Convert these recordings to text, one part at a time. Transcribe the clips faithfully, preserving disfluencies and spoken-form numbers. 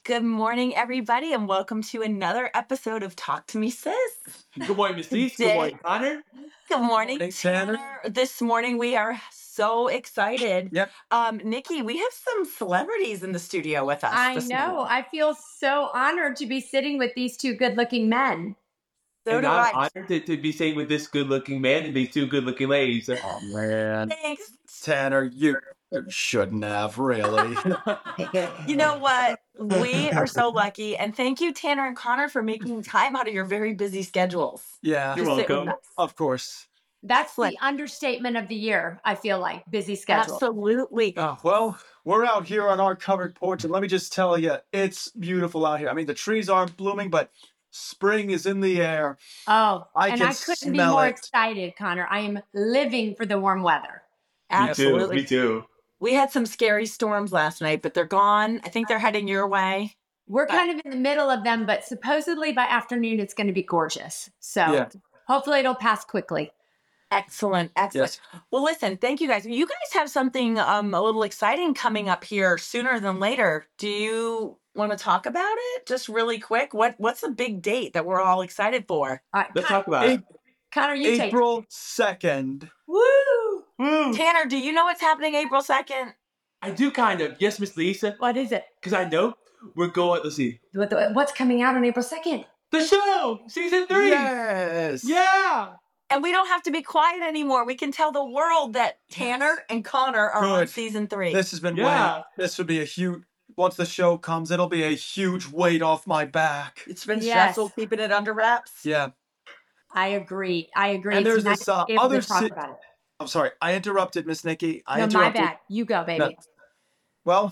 Good morning, everybody, and welcome to another episode of Talk to Me, Sis. Good morning, Miss Lise. Good morning, Connor. Good morning, morning, Tanner. Tanner. This morning we are so excited. Yep. Um, Nikki, we have some celebrities in the studio with us. I this know. morning. I feel so honored to be sitting with these two good-looking men. So and do I'm I. honored to, to be sitting with this good-looking man and these two good-looking ladies. Oh, man. Thanks. Tanner, you shouldn't have, really. You know what? We are so lucky, and thank you, Tanner and Connor, for making time out of your very busy schedules. Yeah, You're to sit with welcome. us. of course. That's Excellent. the understatement of the year, I feel like. Busy schedule. Absolutely. Oh, well, we're out here on our covered porch, and let me just tell you, it's beautiful out here. I mean, the trees aren't blooming, but spring is in the air. Oh, I and can I couldn't be smell more it. excited, Connor. I am living for the warm weather. Absolutely. Me too. Me too. We had some scary storms last night, but they're gone. I think they're heading your way. We're kind of in the middle of them, but supposedly by afternoon it's going to be gorgeous. So Yeah. hopefully it'll pass quickly. Excellent, excellent. Yes. Well, listen, thank you guys. You guys have something um a little exciting coming up here sooner than later. Do you want to talk about it just really quick? What What's a big date that we're all excited for? All right. Let's Con- talk about it. Connor, you take April second. Woo! Woo! Tanner, do you know what's happening April second? I do kind of. Yes, Miss Lisa. What is it? Because I know we're going, let's see. What the- What's coming out on April second? The show! Season three! Yes. Yeah! And we don't have to be quiet anymore. We can tell the world that Tanner and Connor are on Good. season three. This has been Yeah. weight. This would be a huge. Once the show comes, it'll be a huge weight off my back. It's been Yes. stressful keeping it under wraps. Yeah. I agree. I agree. And It's there's nice this, uh, to be able other to talk si- about it. I'm sorry. I interrupted, Miss Nikki. I No, my interrupted. bad. You go, baby. No. Well,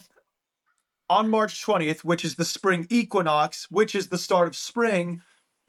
on March twentieth, which is the spring equinox, which is the start of spring,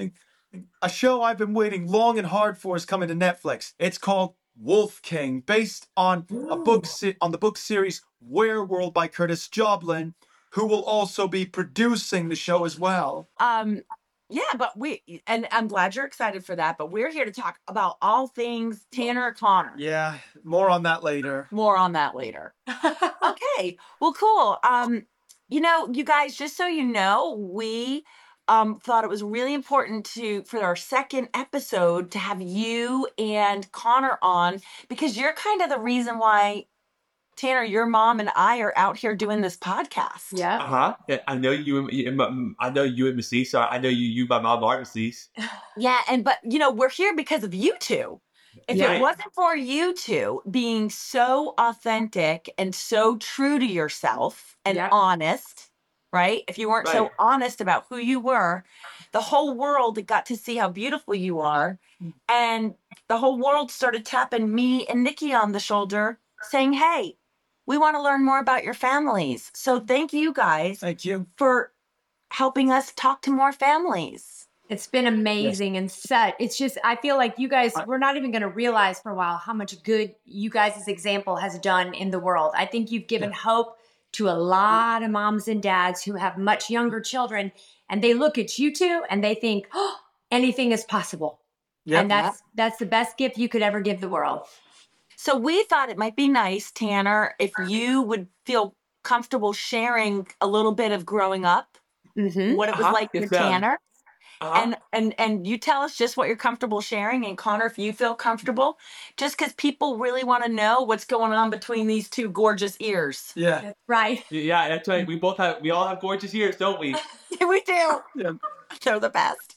a show I've been waiting long and hard for is coming to Netflix. It's called Wolf King, based on a book se- on the book series Werewolf by Curtis Joblin, who will also be producing the show as well. Um, yeah, but we, and I'm glad you're excited for that, but we're here to talk about all things Tanner Connor. Yeah, more on that later. More on that later. Okay, well, cool. Um, you know, you guys, just so you know, we um thought it was really important to for our second episode to have you and Connor on because you're kind of the reason why Tanner, your mom and I are out here doing this podcast. Yeah. Uh-huh. Yeah, I know you and, you and I know you and Miss Lisa. I know you, you, my mom, are Miss Lisa. Yeah, and but you know, we're here because of you two. If Yeah. it wasn't for you two being so authentic and so true to yourself and Yeah. honest, right? If you weren't so Right. honest about who you were, the whole world got to see how beautiful you are. And the whole world started tapping me and Nikki on the shoulder saying, hey, we want to learn more about your families. So thank you guys Thank you. for helping us talk to more families. It's been amazing and set. It's just, I feel like you guys, we're not even going to realize for a while how much good you guys' example has done in the world. I think you've given hope to a lot of moms and dads who have much younger children, and they look at you two and they think, oh, anything is possible. Yep. And that's that's the best gift you could ever give the world. So we thought it might be nice, Tanner, if you would feel comfortable sharing a little bit of growing up, Mm-hmm. what it was Uh-huh. like Yes, with ma'am. Tanner. Uh-huh. And and and you tell us just what you're comfortable sharing. And Connor, if you feel comfortable, just because people really want to know what's going on between these two gorgeous ears. Yeah. Right. Yeah, that's right. We both have, we all have gorgeous ears, don't we? We do. Yeah. They're the best.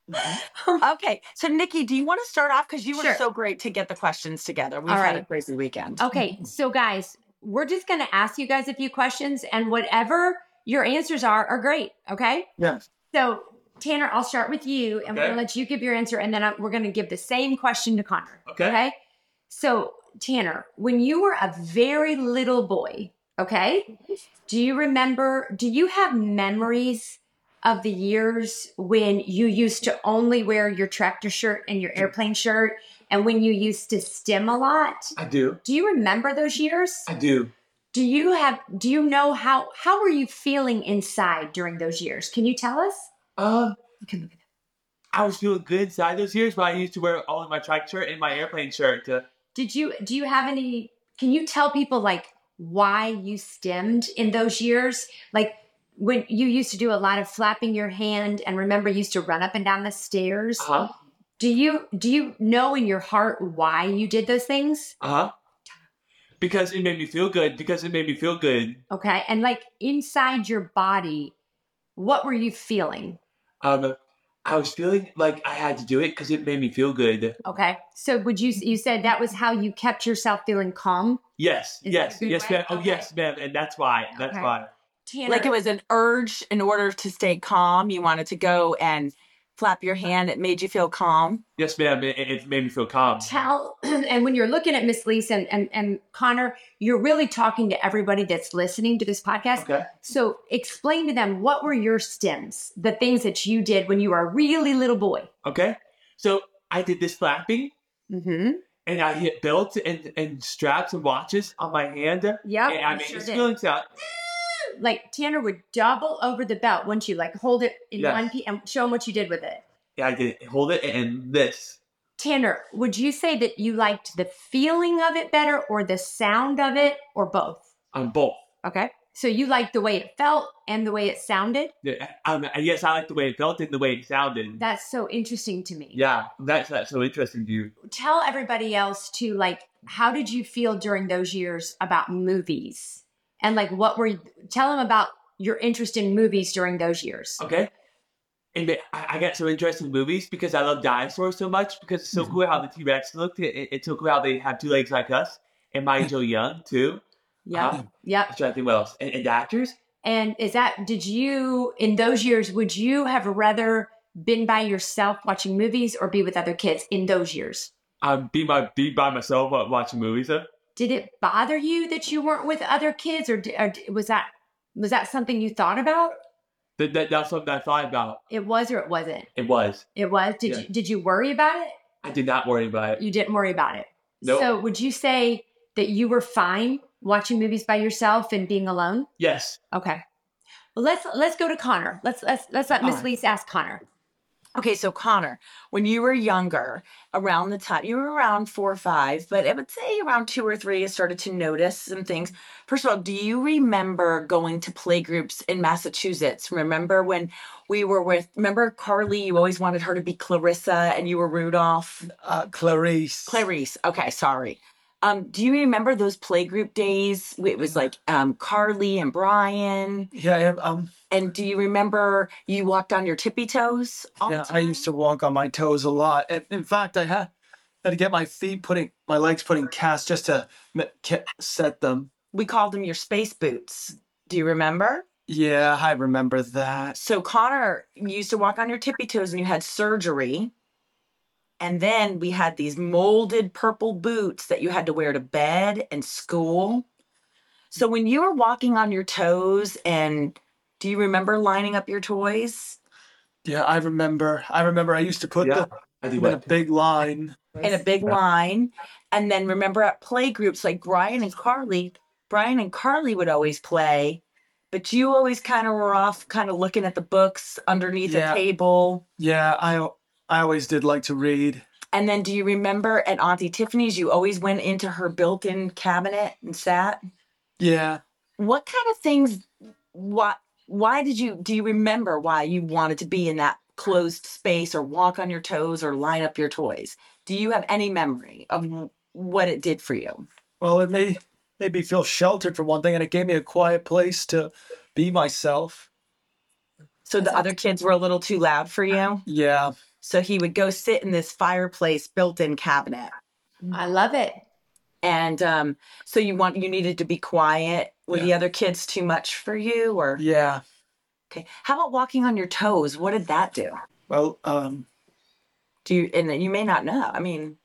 Okay, so Nikki, do you want to start off? Because you were Sure. so great to get the questions together. We've All had a right. crazy weekend. Okay, so guys, we're just going to ask you guys a few questions, and whatever your answers are, are great. Okay. Yes. So, Tanner, I'll start with you, and we're Okay. going to let you give your answer, and then I, we're going to give the same question to Connor. Okay. So, Tanner, when you were a very little boy, okay, do you remember, do you have memories of the years when you used to only wear your tractor shirt and your airplane shirt, and when you used to stim a lot? I do. Do you remember those years? I do. Do you have, do you know how, how were you feeling inside during those years? Can you tell us? Um, You can look at I was feeling good inside those years, but I used to wear only my track shirt and my airplane shirt. To, Did you, do you have any, can you tell people like why you stemmed in those years? Like, when you used to do a lot of flapping your hand, and remember you used to run up and down the stairs. Uh huh. Do you do you know in your heart why you did those things? Uh huh. Because it made me feel good. Because it made me feel good. Okay, and like inside your body, what were you feeling? Um, I was feeling like I had to do it because it made me feel good. Okay, so would you you said that was how you kept yourself feeling calm? Yes, Is yes, that a good yes, way? ma'am. Oh, Okay. yes, ma'am. And that's why. That's Okay. why. Tanner, Like it was an urge in order to stay calm. You wanted to go and flap your hand. It made you feel calm. Yes, ma'am. It, it made me feel calm. tell, and when you're looking at Miss Lisa and, and, and Connor, you're really talking to everybody that's listening to this podcast. Okay. So explain to them, what were your stems, the things that you did when you were a really little boy? Okay. So I did this flapping, Mm-hmm. and I hit belts and, and straps and watches on my hand. Yep, And I you made sure this did. feeling sound. Like Tanner would double over the belt, wouldn't you? Like hold it in Yes. one piece and show them what you did with it. Yeah, I did it. Hold it and this. Tanner, would you say that you liked the feeling of it better or the sound of it or both? On both. Okay. So you liked the way it felt and the way it sounded? Yeah, Um, yes, I like the way it felt and the way it sounded. That's so interesting to me. Yeah, that's, that's so interesting to you. Tell everybody else too, like, how did you feel during those years about movies? And like, what were you, tell them about your interest in movies during those years. Okay. And I, I got so interested in movies because I love dinosaurs so much because it's so cool how the T-Rex looked. It, it, it's so cool how they have two legs like us. And Mighty Joe Young, too. Yep. Uh-huh. Yep. I'm trying to think what else. And, and the actors? And is that, did you, in those years, would you have rather been by yourself watching movies or be with other kids in those years? Um, be, my, be by myself while watching movies. Huh? Did it bother you that you weren't with other kids, or, or was that was that something you thought about? That, that, that's something I thought about. It was or it wasn't? It was. It was. Did Yeah. you did you worry about it? I did not worry about it. You didn't worry about it. Nope. So would you say that you were fine watching movies by yourself and being alone? Yes. Okay. Well, let's let's go to Connor. Let's let's let's let All Miss right. Lisa ask Connor. Okay, so Connor, when you were younger, around the time you were around four or five, but I would say around two or three, you started to notice some things. First of all, do you remember going to playgroups in Massachusetts? Remember when we were with, remember Carly, you always wanted her to be Clarissa and you were Rudolph? Uh, Clarice. Clarice. Okay, sorry. Um, do you remember those playgroup days? It was like um, Carly and Brian. Yeah, yeah, um, And do you remember you walked on your tippy toes? all the yeah. I used to time? walk on my toes a lot. And in fact, I had, had to get my feet putting, my legs putting casts just to m- ca- set them. We called them your space boots. Do you remember? Yeah, I remember that. So Connor, you used to walk on your tippy toes and you had surgery. And then we had these molded purple boots that you had to wear to bed and school. So when you were walking on your toes, and do you remember lining up your toys Yeah, I remember. I remember I used to put Yeah. I do them in a that. big line. in a big line? And then remember at play groups like Brian and Carly, Brian and Carly would always play, but you always kind of were off kind of looking at the books underneath Yeah. a table. Yeah, I, I always did like to read. And then do you remember at Auntie Tiffany's, you always went into her built-in cabinet and sat? Yeah. What kind of things, what, why did you, do you remember why you wanted to be in that closed space or walk on your toes or line up your toys? Do you have any memory of what it did for you? Well, it made, made me feel sheltered for one thing, and it gave me a quiet place to be myself. So the other kids were a little too loud for you? Yeah. So he would go sit in this fireplace built-in cabinet. I love it. And um, so you want, you needed to be quiet. Were the Yeah. other kids too much for you, or? Yeah. Okay. How about walking on your toes? What did that do? Well, um, Do you, and you may not know. I mean,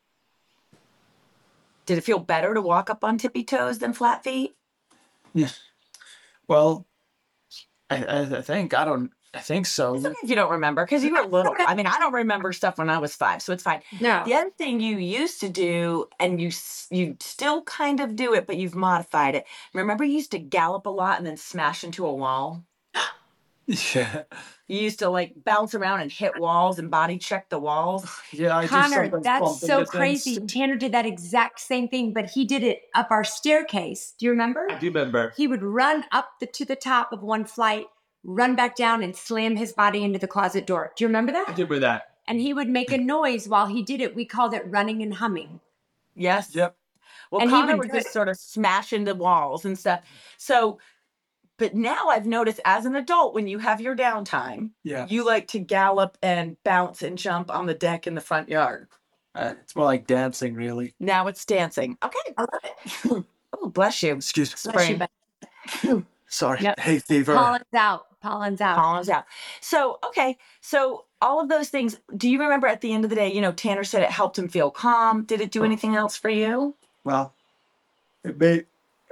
did it feel better to walk up on tippy toes than flat feet? yeah. Well, I, I, I think, I don't, I think so. It's okay if you don't remember, because you were little. I mean, I don't remember stuff when I was five, so it's fine. No. The other thing you used to do, and you s- you still kind of do it, but you've modified it. Remember, you used to gallop a lot and then smash into a wall. Yeah. You used to like bounce around and hit walls and body check the walls. Yeah, I do Connor, sometimes that's bump so into things. crazy. Tanner did that exact same thing, but he did it up our staircase. Do you remember? I do remember. He would run up the, to the top of one flight, run back down and slam his body into the closet door. Do you remember I that? remember that. And he would make a noise while he did it. We called it running and humming. Yes. Yep. Well, And he Connor would would do just it. sort of smash into walls and stuff. So, but now I've noticed as an adult, when you have your downtime, Yeah. you like to gallop and bounce and jump on the deck in the front yard. Uh, it's more like dancing, really. Now it's dancing. Okay, I love it. Oh, bless you. Excuse me. Bless you, Spring. but Sorry. Yep. Hay fever. pollen's out. Pollen's out. Pollen's out. So, okay. So all of those things, do you remember at the end of the day, you know, Tanner said it helped him feel calm. Did it do anything else for you? Well, it made.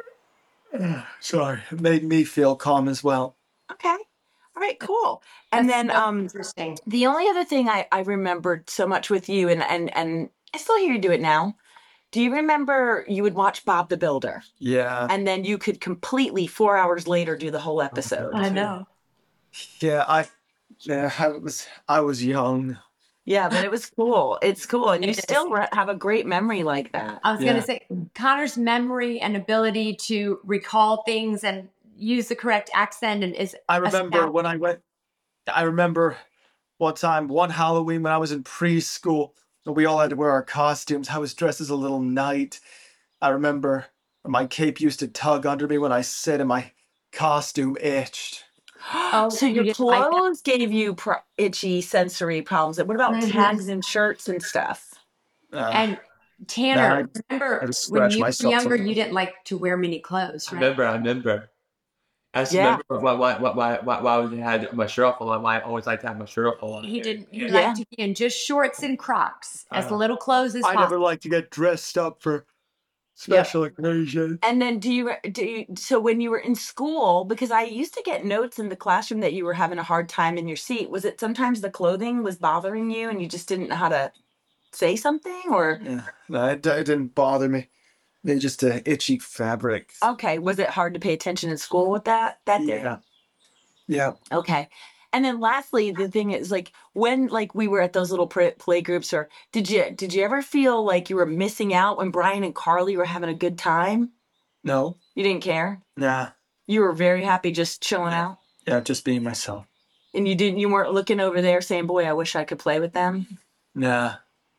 Sorry, it made me feel calm as well. Okay. All right, cool. And That's then so um interesting. the only other thing I, I remembered so much with you, and, and, and I still hear you do it now. Do you remember you would watch Bob the Builder Yeah. and then you could completely four hours later do the whole episode? I know. Yeah. I. Yeah. I was. I was young. Yeah, but it was cool. It's cool. And you It is. still re- have a great memory like that. I was Yeah. going to say, Connor's memory and ability to recall things and use the correct accent and is I remember astounding. when I went. I remember one time, one Halloween when I was in preschool, and we all had to wear our costumes. I was dressed as a little knight. I remember my cape used to tug under me when I sat, and my costume itched. Oh, So you your didn't like that. clothes gave you pro- itchy sensory problems. What about Mhm. tags and shirts and stuff? Uh, And Tanner, Nah, I- remember I just when scratched you were myself younger, sometimes. you didn't like to wear many clothes, I right? remember, I remember. I just Yeah. remember why, why, why, why, why, why I always had my shirt off on. Why I always like to have my shirt off on. He didn't. He Yeah. Yeah. liked to be in just shorts and Crocs, I as know. little clothes as I never possible. like to get dressed up for special occasions. And then do you do you, so when you were in school, because I used to get notes in the classroom that you were having a hard time in your seat. Was it sometimes the clothing was bothering you and you just didn't know how to say something, or Yeah, no, it, it didn't bother me. They just uh, itchy fabric. okay, was it hard to pay attention in school with that? That did. Yeah. Yeah. Okay. And then lastly, the thing is like when like we were at those little play, play groups, or did you did you ever feel like you were missing out when Brian and Carly were having a good time? No. You didn't care. Nah. You were very happy just chilling out, Yeah, just being myself. and you didn't you weren't looking over there saying, "Boy, I wish I could play with them." Nah.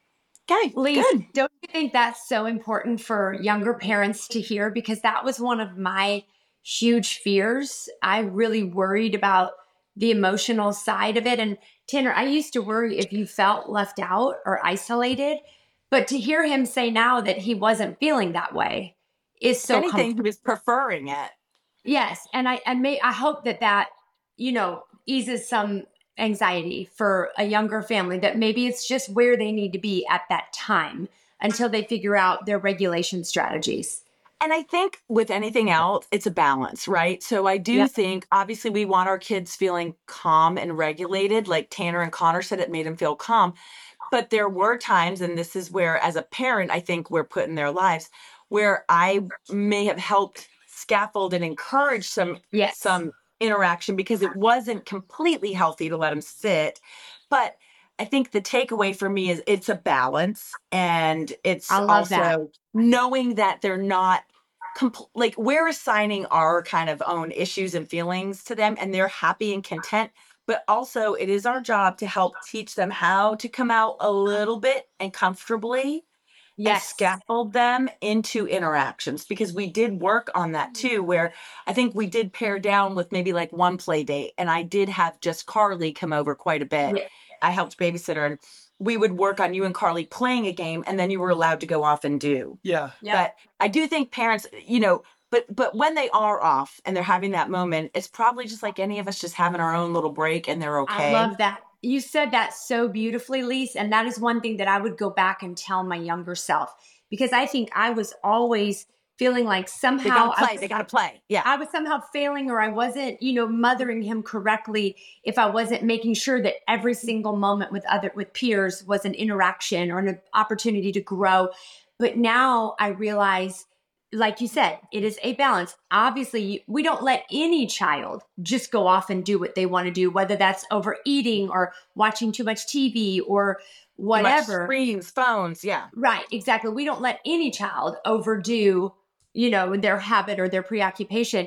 Okay, Lise, good. don't you think that's so important for younger parents to hear? Because that was one of my huge fears. I really worried about the emotional side of it. And Tanner, I used to worry if you felt left out or isolated. But to hear him say now that he wasn't feeling that way is so If anything, comforting. he was preferring it. Yes, and I and may I hope that that you know eases some anxiety for a younger family, that maybe it's just where they need to be at that time until they figure out their regulation strategies. And I think with anything else, it's a balance, right? So I do Yeah. think, obviously, we want our kids feeling calm and regulated. Like Tanner and Connor said, it made them feel calm. But there were times, and this is where, as a parent, I think we're put in their lives, where I may have helped scaffold and encourage some Yes. some interaction because it wasn't completely healthy to let them sit. But I think the takeaway for me is it's a balance, and it's I love also that. knowing that they're not compl- like we're assigning our kind of own issues and feelings to them, and they're happy and content. But also, it is our job to help teach them how to come out a little bit and comfortably and Yes. scaffold them into interactions, because we did work on that too, where I think we did pare down with maybe like one play date, and I did have just Carly come over quite a bit. Yeah. I helped babysit her, and we would work on you and Carly playing a game, and then you were allowed to go off and do. Yeah. Yeah. But I do think parents, you know, but but when they are off and they're having that moment, it's probably just like any of us just having our own little break, and they're okay. I love that. You said that so beautifully, Lise. And that is one thing that I would go back and tell my younger self, because I think I was always feeling like They somehow gotta I play. was- They gotta play. Yeah. I was somehow failing, or I wasn't, you know, mothering him correctly if I wasn't making sure that every single moment with other with peers was an interaction or an opportunity to grow. But now I realize, like you said, it is a balance. Obviously, we don't let any child just go off and do what they want to do, whether that's overeating or watching too much T V or Too much whatever. screens, phones. Yeah. Right, exactly. We don't let any child overdo, you know, their habit or their preoccupation.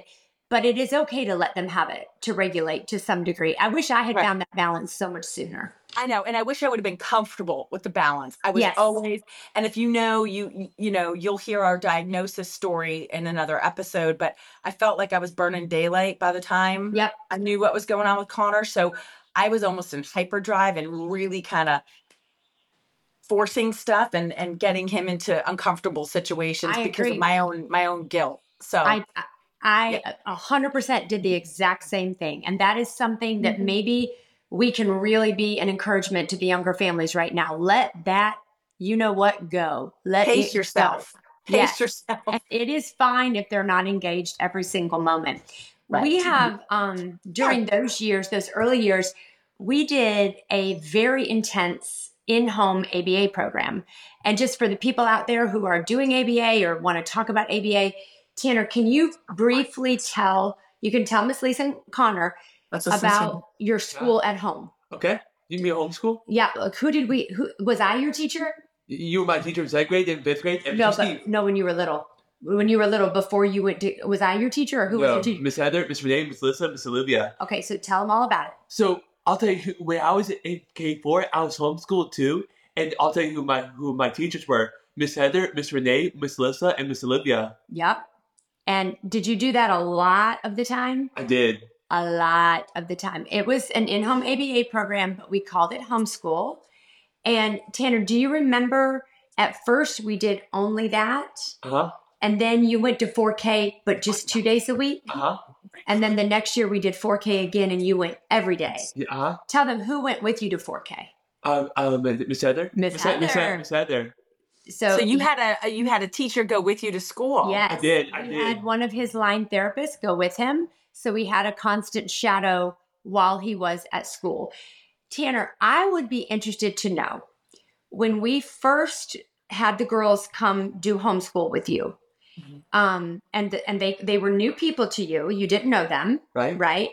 but it is okay to let them have it, to regulate to some degree. I wish I had Right. found that balance so much sooner. I know, and I wish I would have been comfortable with the balance. I was Yes. always, and if you know, you you- you know, you'll hear our diagnosis story in another episode. But I felt like I was burning daylight by the time Yep. I knew what was going on with Connor. So I was almost in hyperdrive and really kind of forcing stuff and and getting him into uncomfortable situations I because agree. of my own my own guilt. So I I a hundred percent did the exact same thing. And that is something that Mhm. maybe we can really be an encouragement to the younger families right now. Let that, you know what, go. Let pace it go. yourself. Pace Yes. yourself. And it is fine if they're not engaged every single moment. We Right. have, um, during those years, those early years, we did a very intense in-home A B A program. And just for the people out there who are doing A B A or want to talk about A B A, Tanner, can you briefly tell, you can tell Miss Lisa and Connor That's a about your school at home. Okay. You mean homeschool? Yeah, like who did we, who, was I your teacher? You were my teacher in second grade and fifth grade. And No, Miss but Steve. no, when you were little. When you were little, before you went to, was I your teacher or who was No, your teacher? Miss Heather, Miss Renee, Miss Alyssa, Miss Olivia. Okay, so tell them all about it. So I'll tell you, who- when I was in K four, I was homeschooled too, and I'll tell you who my who my teachers were: Miss Heather, Miss Renee, Miss Alyssa, and Miss Olivia. Yep. And did you do that a lot of the time? I did. A lot of the time. It was an in-home A B A program, but we called it homeschool. And Tanner, do you remember at first we did only that? Uh huh. And then you went to four K, but just two days a week? Uh huh. And then the next year we did four K again and you went every day. Yeah. Uh huh. Tell them who went with you to four K. Um, um, Miss Heather. Miss Miss He- Miss Heather. He- Miss Heather. So, So you had a, a you had a teacher go with you to school. yes, I did, I we did. had one of his line therapists go with him. So we had a constant shadow while he was at school. Tanner, I would be interested to know when we first had the girls come do homeschool with you, Mhm. um, and and they they were new people to you. You didn't know them, Right. right?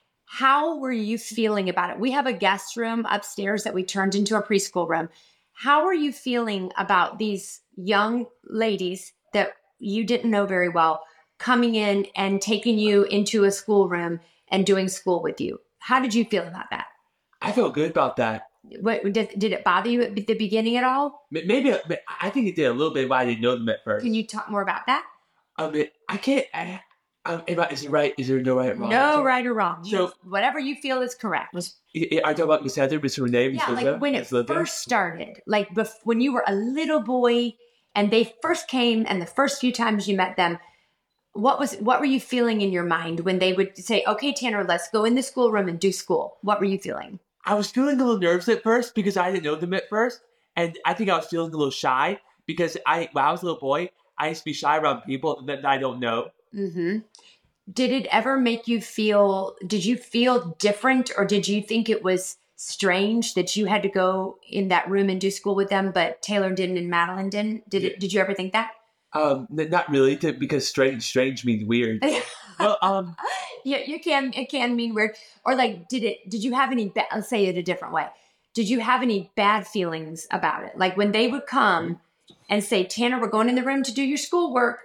How were you feeling about it? We have a guest room upstairs that we turned into a preschool room. How are you feeling about these young ladies that you didn't know very well coming in and taking you into a schoolroom and doing school with you? How did you feel about that? I felt good about that. What did, did it bother you at the beginning at all? M- Maybe I think it did a little bit, but I didn't know them at first. Can you talk more about that? I mean, I can't. I, I, am I- is it right? Is there no right or wrong? No, So- right or wrong. So- whatever you feel is correct. I I talk about Miss Heather, Miss Renee, Miss Yeah, Olivia, like when it Miss Olivia. first started, like bef- when you were a little boy and they first came and the first few times you met them, what was what were you feeling in your mind when they would say, "Okay, Tanner, let's go in the schoolroom and do school"? What were you feeling? I was feeling a little nervous at first because I didn't know them at first, and I think I was feeling a little shy because I, when I was a little boy, I used to be shy around people that I don't know. Mm-hmm. Did it ever make you feel? Did you feel different, or did you think it was strange that you had to go in that room and do school with them, but Taylor didn't and Madeline didn't? Did it? Did you ever think that? Um, n- not really, to, because strange, strange means weird. Well, um, Yeah, you can. It can mean weird. Or like, did it? Did you have any? Ba- Let's say it a different way. Did you have any bad feelings about it? Like when they would come and say, "Tanner, we're going in the room to do your schoolwork,"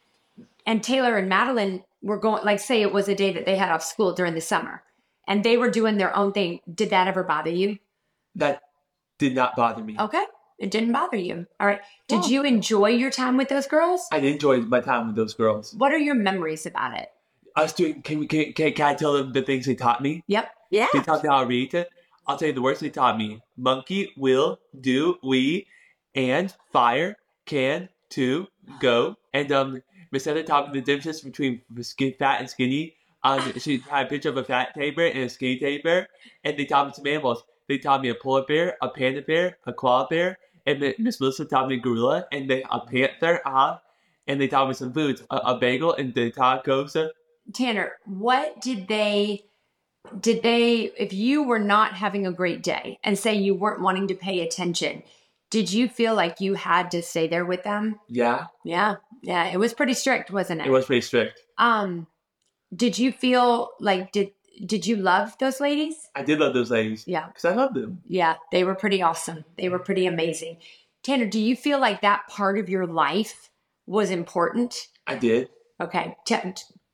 and Taylor and Madeline were going. Like, say it was a day that they had off school during the summer, and they were doing their own thing. Did that ever bother you? that did not bother me. Okay, it didn't bother you. All right. Did Yeah. you enjoy your time with those girls? I enjoyed my time with those girls. What are your memories about it? I was doing. Can, we- can, can, can I tell them the things they taught me? Yep. Yeah. They taught me how to read it. I'll tell you the words they taught me: monkey, will, do, we, and fire, can, to, go. And um, Miss Heather taught me the differences between skin, fat and skinny. Um, she had a picture of a fat teddy bear and a skinny teddy bear, and they taught me some animals. They taught me a polar bear, a panda bear, a koala bear, and then Miss Melissa taught me a gorilla and then a panther. Uh, and they taught me some foods: a, a bagel and the tacos. Tanner, what did they did they if you were not having a great day and say you weren't wanting to pay attention, did you feel like you had to stay there with them? Yeah, Yeah. Yeah, it was pretty strict, wasn't it? it was pretty strict. Um did you feel like did did you love those ladies? I did love those ladies Yeah. because I loved them. Yeah, they were pretty awesome. They were pretty amazing. Tanner, do you feel like that part of your life was important? I did. Okay. T-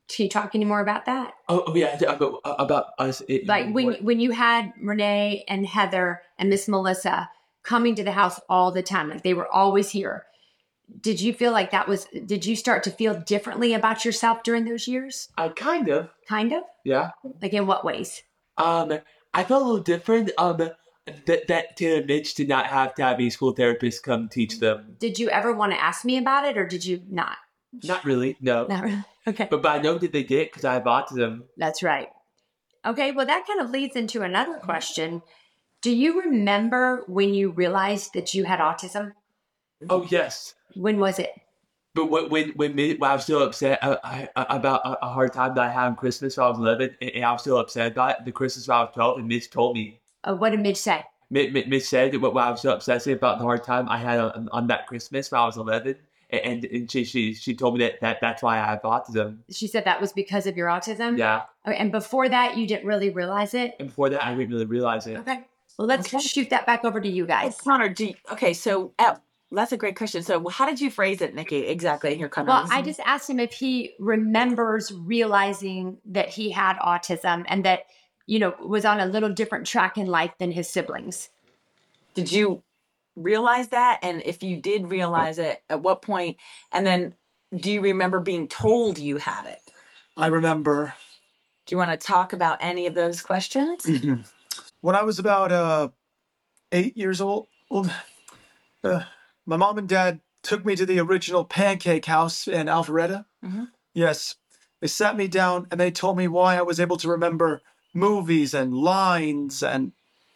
Can you talk any more about that? Oh, oh yeah, about, about us. It, Like when when you had Renee and Heather and Miss Melissa coming to the house all the time, like they were always here. Did you feel like that was, did you start to feel differently about yourself during those years? I kind of, Kind of? yeah. Like in what ways? Um, I felt a little different. Um, that that Taylor and Mitch did not have to have a school therapist come teach them. Did you ever want to ask me about it or did you not? Not really, no. Not really. Okay. But but I know that they did because I have autism. That's right. Okay, well, that kind of leads into another question. Do you remember when you realized that you had autism? Oh yes. When was it? But when when when, Mi- when I was still upset uh, I, I, about a, a hard time that I had on Christmas when I was eleven, and, and I was still upset about it. The Christmas when I was twelve, and Mitch told me. Uh, what did Mitch say? Mitch, Mitch said what when I was so upset about the hard time I had on, on that Christmas when I was eleven, and, and she, she she told me that, that that's why I have autism. She said that was because of your autism? Yeah. Okay, and before that, you didn't really realize it? And before that, I didn't really realize it. Okay. Well, let's Okay. shoot that back over to you Oh, guys. Connor, do you, okay, so uh, that's a great question. So how did you phrase it, Nikki? Exactly. Here, Connor. Well, I just asked him if he remembers realizing that he had autism and that, you know, was on a little different track in life than his siblings. Did you realize that? And if you did realize it, at what point? And then do you remember being told you had it? I remember Do you want to talk about any of those questions? when I was about uh, eight years old, uh, my mom and dad took me to the original pancake house in Alpharetta. Mhm. Yes, they sat me down and they told me why I was able to remember movies and lines and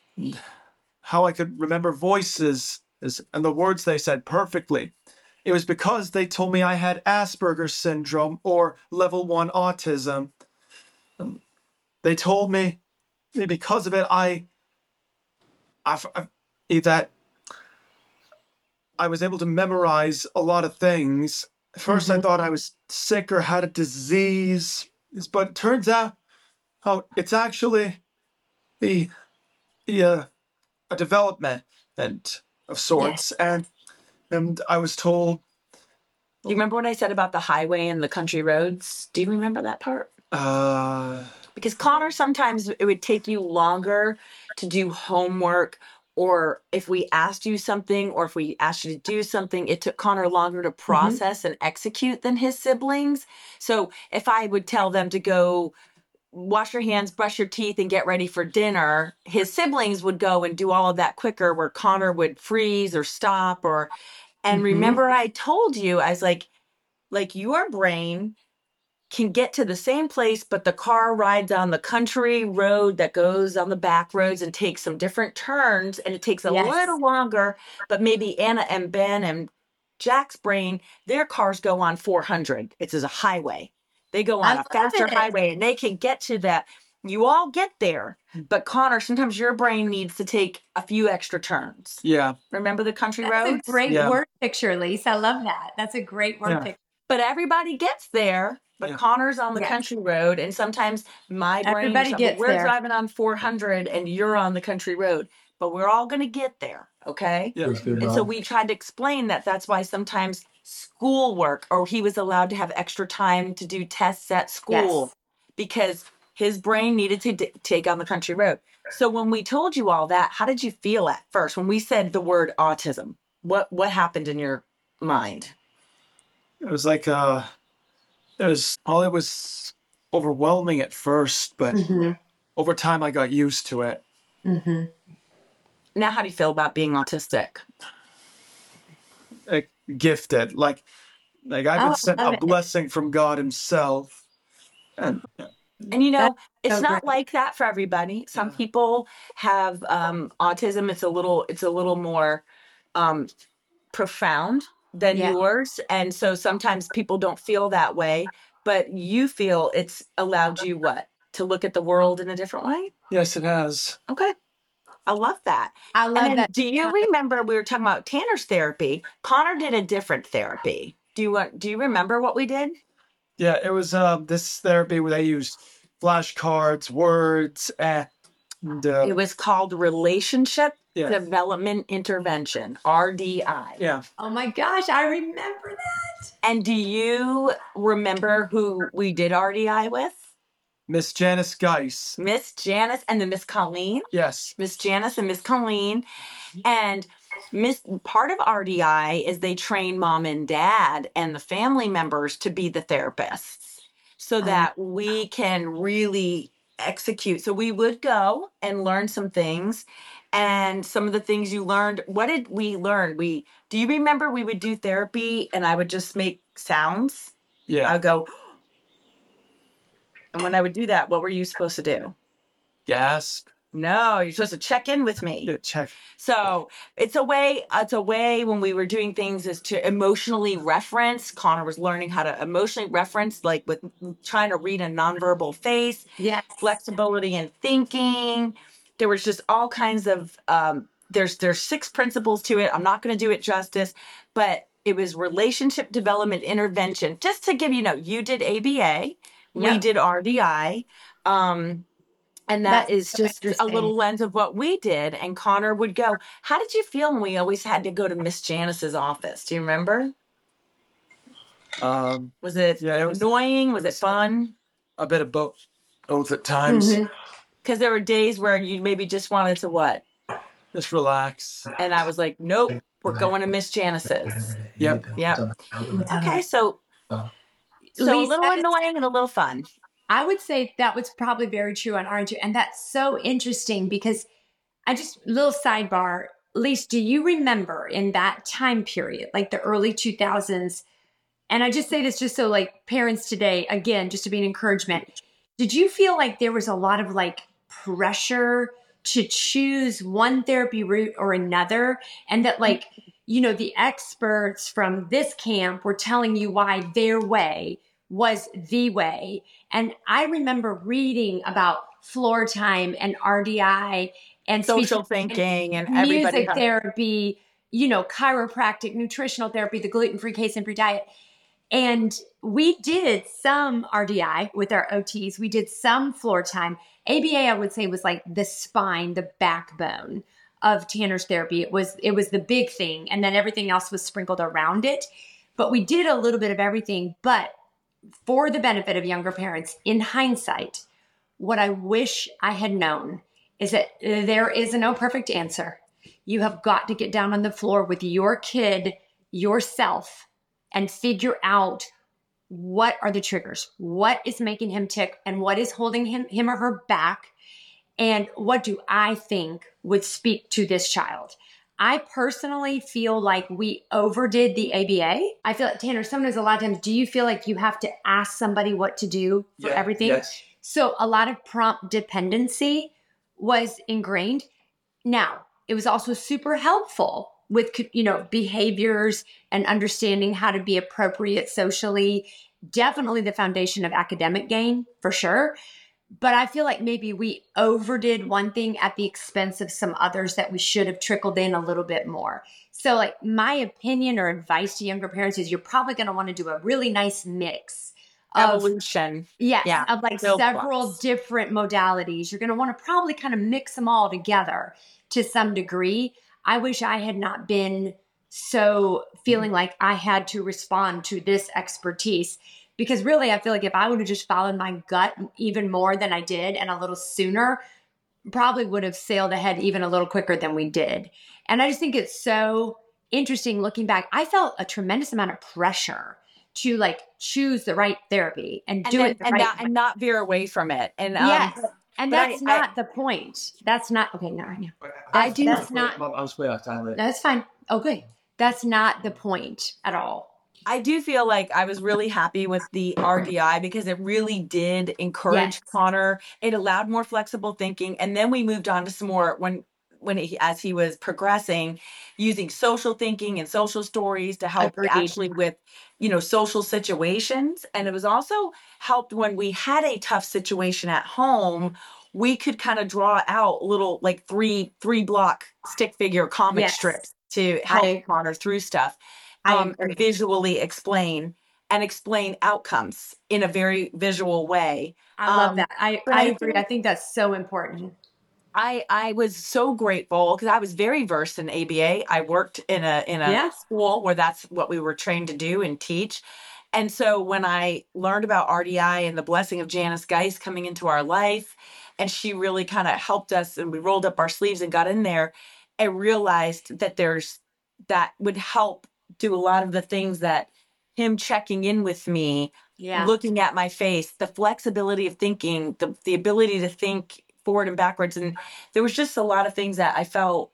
how I could remember voices as- and the words they said perfectly. It was because they told me I had Asperger's syndrome or level one autism. Um, They told me that because of it, I, I, I that I was able to memorize a lot of things. At 1st I thought I was sick or had a disease, but it turns out, oh, it's actually the, the uh, a development and of sorts, and and I was told, Do you remember what I said about the highway and the country roads? Do you remember that part? uh, Because Connor, sometimes it would take you longer to do homework, or if we asked you something, or if we asked you to do something, it took Connor longer to process and execute than his siblings. So if I would tell them to go wash your hands, brush your teeth, and get ready for dinner, his siblings would go and do all of that quicker, where Connor would freeze or stop. Or, and Mhm. remember, I told you, I was like, like your brain can get to the same place, but the car rides on the country road that goes on the back roads and takes some different turns, and it takes a Yes. little longer. But maybe Anna and Ben and Jack's brain, their cars go on four hundred. It's as a highway. They go I on a love faster it. highway and they can get to that. You all get there. But Connor, sometimes your brain needs to take a few extra turns. yeah, Remember the country That's roads? a great Yeah. word picture, Lisa. I love that. That's a great word Yeah. picture. But everybody gets there. But Yeah. Connor's on the Yes. country road, and sometimes my brain, Everybody some- gets we're there. driving on four hundred, and you're on the country road. But we're all going to get there, okay? yeah, And so we tried to explain that that's why sometimes schoolwork, or he was allowed to have extra time to do tests at school, Yes. because his brain needed to d- take on the country road. So when we told you all that, how did you feel at first when we said the word autism? What what happened in your mind? it was like uh, it was all it was overwhelming at first, but Mm-hmm. over time I got used to it. Mm-hmm. Now, how do you feel about being autistic? Like, gifted, like, like I've Oh, been I sent love a it. blessing from God Himself, and And you know, That's it's so not great. like that for everybody. Some Yeah. people have um, autism. It's a little, it's a little more um, profound than Yeah. yours, and so sometimes people don't feel that way. But you feel it's allowed you what to look at the world in a different way. yes, it has. Okay, I love that. I And love then, that. do you remember we were talking about Tanner's therapy? Connor did a different therapy. Do you want? Do you remember what we did? Yeah, it was um this therapy where they used flashcards, words, and And, uh, It was called Relationship Yeah. Development Intervention, R D I. yeah. Oh my gosh, I remember that. And do you remember who we did R D I with? Miss Janice Geis. Miss Janice and then Miss Colleen. Yes. Miss Janice and Miss Colleen. And Miss part of R D I is they train mom and dad and the family members to be the therapists so that we can really execute. So we would go and learn some things. And some of the things you learned, what did we learn? We do you remember we would do therapy and I would just make sounds? I Yeah. would go, and when I would do that, what were you supposed to do? Gasp. No, you're supposed to check in with me. Yeah, check. So it's a way, it's a way when we were doing things is to emotionally reference. Connor was learning how to emotionally reference, like with trying to read a nonverbal face, Yes. flexibility in thinking. There was just all kinds of, um, there's, there's six principles to it. I'm not going to do it justice, but it was relationship development intervention. Just to give you know, you did A B A, we Yep. did R D I. Um, And that That's is so just a interesting. little lens of what we did. And Connor would go, how did you feel when we always had to go to Miss Janice's office? Do you remember? Um, Was it Yeah, it was- annoying? Was it fun? a bit of both. Both at times. Mhm. Because there were days where you maybe just wanted to what? Just relax. And I was like, nope, we're going to Miss Janice's. Yep. Yep. Okay, so, so a Lisa, little that is- annoying and a little fun. I would say that was probably very true on our end too. And that's so interesting because I just, little sidebar, Lise, do you remember in that time period, like the early two thousands, and I just say this just so like parents today, again, just to be an encouragement, did you feel like there was a lot of like pressure to choose one therapy route or another? And that like, you know, the experts from this camp were telling you why their way was the way. And I remember reading about floor time and R D I and speech Social thinking and everybody. music had- therapy, you know, chiropractic, nutritional therapy, the gluten-free, casein-free diet. And we did some R D I with our O Ts. We did some floor time. A B A, I would say, was like the spine, the backbone of Tanner's therapy. It was, it was the big thing. And then everything else was sprinkled around it. But we did a little bit of everything. But for the benefit of younger parents, in hindsight, what I wish I had known is that there is no perfect answer. You have got to get down on the floor with your kid, yourself, and figure out what are the triggers, what is making him tick, and what is holding him, him or her back, and what do I think would speak to this child. I personally feel like we overdid the A B A. I feel like, Tanner, sometimes a lot of times, do you feel like you have to ask somebody what to do for Yeah, everything? yes. So a lot of prompt dependency was ingrained. Now, it was also super helpful with, you know, behaviors and understanding how to be appropriate socially. Definitely the foundation of academic gain, for sure. But I feel like maybe we overdid one thing at the expense of some others that we should have trickled in a little bit more. So like my opinion or advice to younger parents is you're probably going to want to do a really nice mix of, Evolution. yes, Yeah, of like build several blocks. different modalities. You're going to want to probably kind of mix them all together to some degree. I wish I had not been so feeling like I had to respond to this expertise. Because really, I feel like if I would have just followed my gut even more than I did and a little sooner, probably would have sailed ahead even a little quicker than we did. And I just think it's so interesting looking back. I felt a tremendous amount of pressure to like choose the right therapy and, And, do then, it the and, right not, and not veer away from it. And um, yes. And but I- that's I- not the point. That's not, okay, not right now. I That's, do- that's not, I was way off time. But that's fine. Okay. That's not the point at all. I do feel like I was really happy with the R D I because it really did encourage Yes. Connor. It allowed more flexible thinking. And then we moved on to some more when when he, as he was progressing, using social thinking and social stories to help Agreed. actually with, you know, social situations. And it was also helped when we had a tough situation at home, we could kind of draw out little like three three block stick figure comic Yes. strips to help I- Connor through stuff. I Um, agree. visually explain and explain outcomes in a very visual way. I love Um, that. I, but I I agree. think- I think that's so important. I I was so grateful because I was very versed in A B A. I worked in a in a Yeah. school where that's what we were trained to do and teach. And so when I learned about R D I and the blessing of Janice Geis coming into our life, and she really kind of helped us, and we rolled up our sleeves and got in there, I realized that there's that would help do a lot of the things that him checking in with me, Yeah. looking at my face, the flexibility of thinking, the the ability to think forward and backwards. And there was just a lot of things that I felt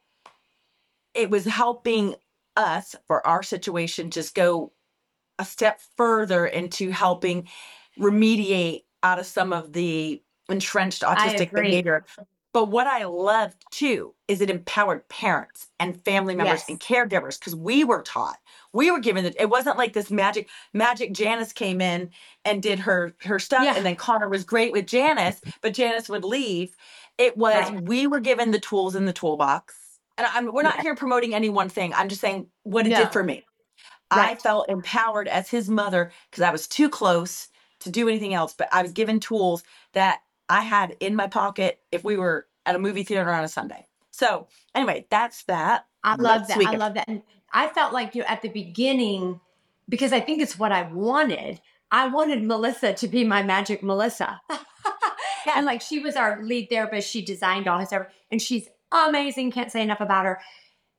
it was helping us for our situation just go a step further into helping remediate out of some of the entrenched I autistic agree. behavior. But what I loved too is it empowered parents and family members Yes. and caregivers because we were taught, we were given it. It wasn't like this magic, magic Janice came in and did her her stuff, Yeah. and then Connor was great with Janice, but Janice would leave. It was Right. we were given the tools in the toolbox, and I'm, we're not Yeah. here promoting any one thing. I'm just saying what it No. did for me. I Right. felt empowered as his mother because I was too close to do anything else, but I was given tools that I had in my pocket if we were at a movie theater on a Sunday. So anyway, that's that. I love Let's that. we I can- love that. And I felt like you at the beginning, because I think it's what I wanted. I wanted Melissa to be my magic Melissa. Yeah. And like she was our lead therapist. She designed all his everything. And she's amazing. Can't say enough about her.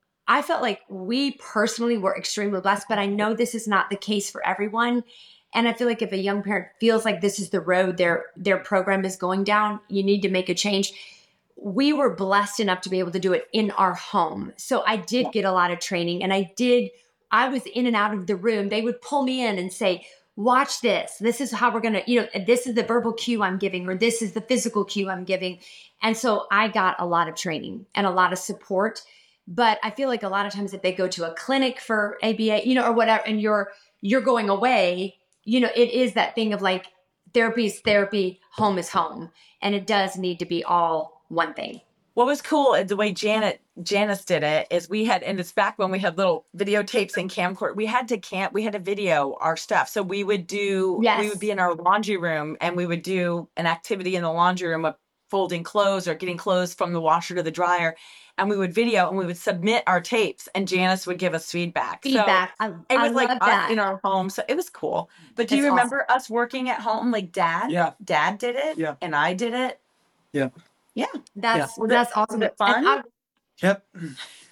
I felt like we personally were extremely blessed, but I know this is not the case for everyone. And I feel like if a young parent feels like this is the road their their program is going down, you need to make a change. We were blessed enough to be able to do it in our home. So I did get a lot of training, and I did, I was in and out of the room. They would pull me in and say, watch this. This is how we're going to, you know, this is the verbal cue I'm giving, or this is the physical cue I'm giving. And so I got a lot of training and a lot of support. But I feel like a lot of times if they go to a clinic for A B A, you know, or whatever, and you're, you're going away, you know, it is that thing of like therapy is therapy, home is home. And it does need to be all one thing. What was cool is the way Janet Janice did it is we had, and it's back when we had little videotapes and camcorder. We had to camp, we had to video our stuff. So we would do, Yes. we would be in our laundry room and we would do an activity in the laundry room of folding clothes or getting clothes from the washer to the dryer. And we would video and we would submit our tapes and Janice would give us feedback. Feedback. So I, it I was like love us that. in our home. So it was cool. But do you That's remember us working at home? Like dad? Yeah. Dad did it. Yeah. And I did it. Yeah. Yeah. That's Was it- that's awesome. was it fun? And I, Yep. and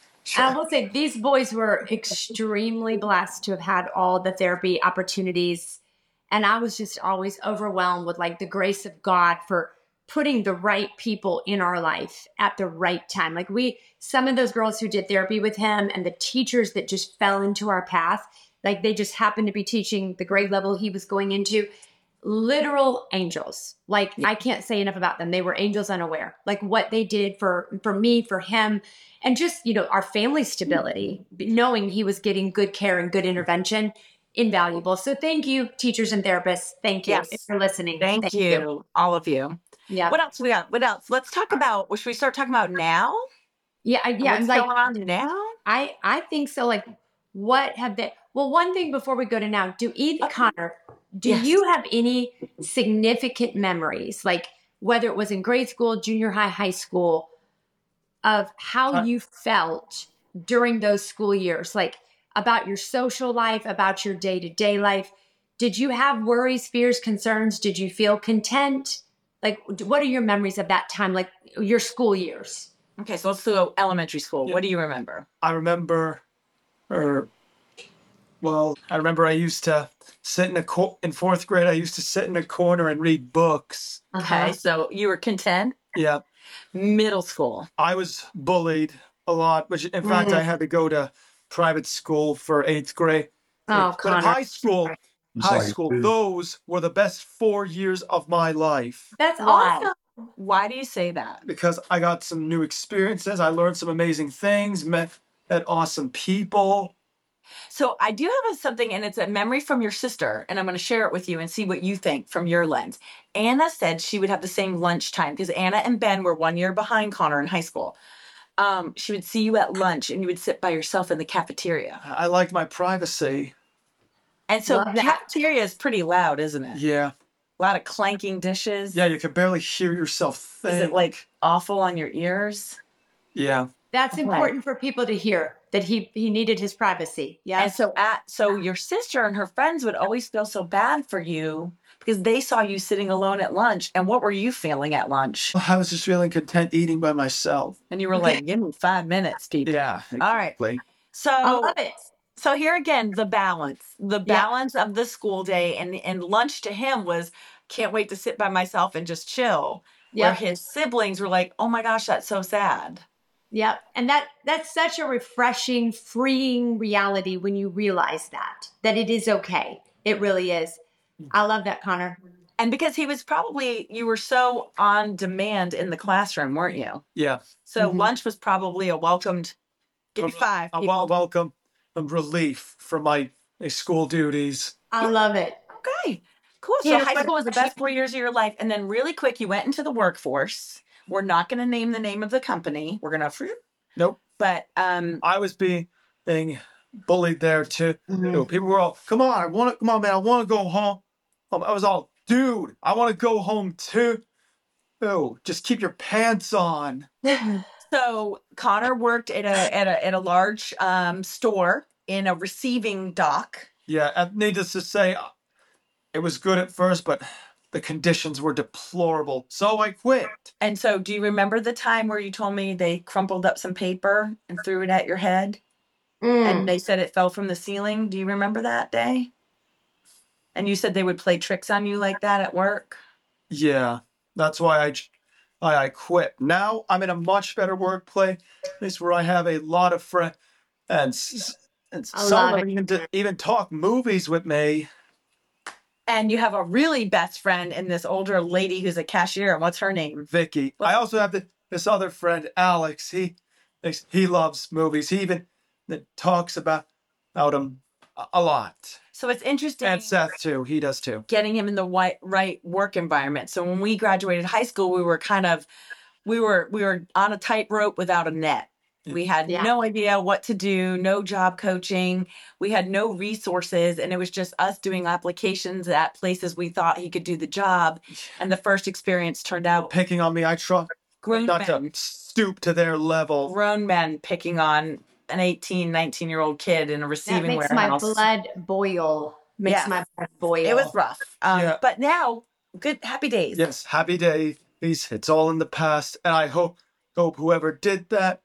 I will say these boys were extremely blessed to have had all the therapy opportunities. And I was just always overwhelmed with like the grace of God for putting the right people in our life at the right time. Like we, some of those girls who did therapy with him and the teachers that just fell into our path, like they just happened to be teaching the grade level he was going into. Literal angels. Like Yeah. I can't say enough about them. They were angels unaware. Like what they did for for me, for him, and just, you know, our family stability, knowing he was getting good care and good intervention, invaluable. So thank you, teachers and therapists. Thank you Yes. if you're listening. Thank, you, all of you. Yeah. What else we got? What else? Let's talk about. Should we start talking about now? yeah. I, yeah. What's Like going on now? I I think so. Like what have they? Well, one thing before we go to now, do either Okay. Connor, do Yes. you have any significant memories, like whether it was in grade school, junior high, high school, of how Uh, you felt during those school years, like about your social life, about your day to day life? Did you have worries, fears, concerns? Did you feel content? Like, what are your memories of that time, like your school years? Okay, so let's do elementary school. Yeah. What do you remember? I remember, or well, I remember I used to sit in a co- in fourth grade. I used to sit in a corner and read books. Okay, Uh-huh. so you were content. Yeah, Middle school. I was bullied a lot, which in fact I had to go to private school for eighth grade. Oh, But Connor. high school, I'm high sorry. school, those were the best four years of my life That's Why? awesome. Why do you say that? because I got some new experiences. I learned some amazing things, met met awesome people. So I do have a, something, and it's a memory from your sister, and I'm going to share it with you and see what you think from your lens. Anna said she would have the same lunchtime because Anna and Ben were one year behind Connor in high school. Um, she would see you at lunch, and you would sit by yourself in the cafeteria. I liked my privacy. And so Love that. cafeteria is pretty loud, isn't it? Yeah. A lot of clanking dishes. Yeah, you can barely hear yourself think. Is it like awful on your ears? Yeah. That's Okay. important for people to hear that he he needed his privacy. Yeah. And so at so your sister and her friends would always feel so bad for you because they saw you sitting alone at lunch. And what were you feeling at lunch? I was just feeling content eating by myself. And you were like, give me five minutes, people. Yeah. All right. exactly. So I love it. So here again, the balance, the balance of the school day and, and lunch to him was, can't wait to sit by myself and just chill. Where Yep. his siblings were like, oh my gosh, that's so sad. Yep. And that that's such a refreshing, freeing reality when you realize that, that it is okay. It really is. I love that, Connor. And because he was probably, you were so on demand in the classroom, weren't you? Yeah. So Mhm. lunch was probably a welcomed, give me five. A people. well, welcome and relief from my my school duties. I love it. Okay, cool. So Yeah, high but- school was the best four years of your life. And then really quick, you went into the workforce. We're not going to name the name of the company. We're going to, Nope. but um, I was being, being bullied there too. Mhm. You know, people were all, come on, I want to, come on, man, I want to go home. Um, I was all, dude, I want to go home too. Oh, just keep your pants on. so Connor worked at a at a at a large um, store in a receiving dock. Yeah, and needless to say, uh, it was good at first, but the conditions were deplorable. So I quit. And so, do you remember the time where you told me they crumpled up some paper and threw it at your head, Mm. and they said it fell from the ceiling? Do you remember that day? And you said they would play tricks on you like that at work. Yeah, that's why I, j- I, I quit. Now I'm in a much better workplace where I have a lot of friends, and, s- and A some lot of of- them even, to, even talk movies with me. And you have a really best friend in this older lady who's a cashier. And what's her name? Vicky. I also have the, this other friend, Alex. He he loves movies. He even talks about, about them a- a lot. So it's interesting. And Seth, too. He does, too. Getting him in the white, right work environment. So when we graduated high school, we were kind of, we were we were on a tightrope without a net. We had Yeah. no idea what to do, no job coaching. We had no resources, and it was just us doing applications at places we thought he could do the job. And the first experience turned out Picking on me, I try grown not men, to stoop to their level. grown men picking on an eighteen, nineteen year old kid in a That receiving makes my warehouse. blood boil. Makes Yeah. my blood boil. It was rough. Um, Yeah. But now, good, happy days. Yes, happy days. It's all in the past, and I hope hope whoever did that.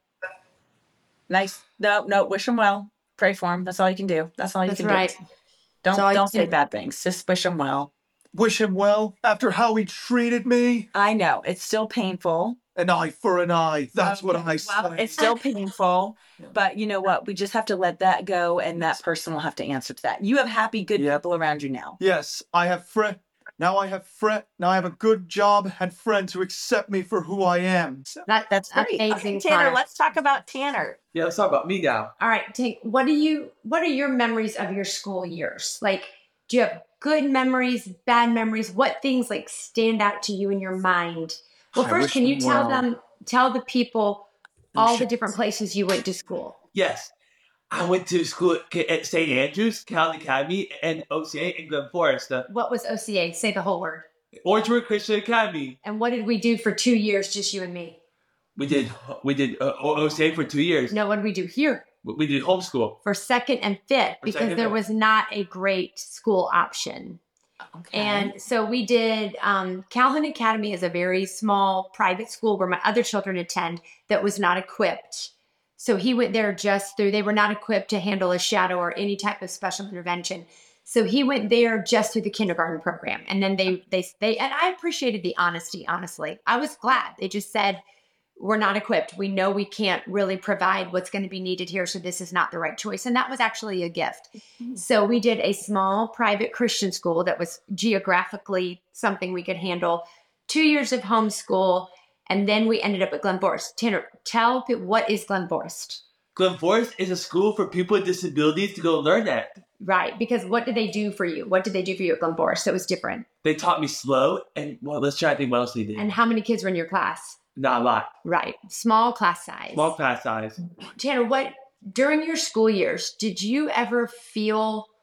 Nice. No, no, wish him well. Pray for him. That's all you can do. That's all you That's can right. do. Don't That's all you don't can say do. bad things. Just wish him well. Wish him well after how he treated me. I know it's still painful. An eye for an eye. That's what I say. Well, it's still painful, but you know what? We just have to let that go, and that person will have to answer to that. You have happy, good Yep. people around you now. Yes, I have friend. Now I have friend. Now I have a good job and friends who accept me for who I am. That, That's great. amazing, Okay, Tanner, Connor. let's talk about Tanner. Yeah, let's talk about me now. All right, take what do you what are your memories of your school years? Like, do you have good memories, bad memories? What things like stand out to you in your mind? Well, I first, wish can you them tell well. them tell the people all the different places you went to school? Yes, I went to school at- at Saint Andrews, Calvin Academy, and O C A in Glen Forest. Uh, What was O C A? Say the whole word. Orangewood Christian Academy. And what did we do for two years, just you and me? We did we did uh, O C A for two years. No, what did we do here? We did homeschool. For second and fifth, For because second and there fifth. was not a great school option. Okay. And so we did, um, Calhoun Academy is a very small private school where my other children attend that was not equipped. So he went there just through, they were not equipped to handle a shadow or any type of special intervention. So he went there just through the kindergarten program. And then they, they, they, and I appreciated the honesty, honestly. I was glad. They just said, we're not equipped. We know we can't really provide what's going to be needed here. So this is not the right choice. And that was actually a gift. So we did a small private Christian school that was geographically something we could handle. Two years of homeschool. And then we ended up at Glen Forest. Tanner, tell people, what is Glen Forest? Glen Forest is a school for people with disabilities to go learn at. Right. Because what did they do for you? What did they do for you at Glen Forest that was different? They taught me slow, and well, let's try to think what else they did. And how many kids were in your class? Not a lot. Right. Small class size. Small class size. Tanner, what during your school years did you ever feel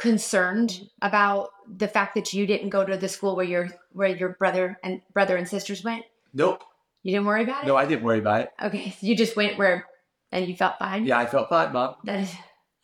concerned about the fact that you didn't go to the school where your where your brother and brother and sisters went? Nope. You didn't worry about it? No, I didn't worry about it. Okay, so you just went where and you felt fine? Yeah, I felt fine, Mom. That is.